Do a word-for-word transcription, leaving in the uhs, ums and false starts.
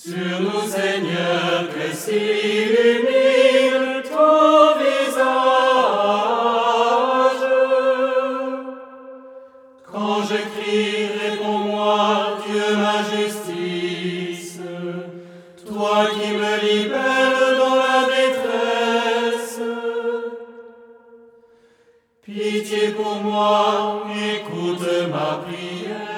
Sur nous, Seigneur, que s'illumine ton visage. Quand je crie, réponds-moi, Dieu, ma justice. Toi qui me libères dans la détresse. Pitié pour moi, écoute ma prière.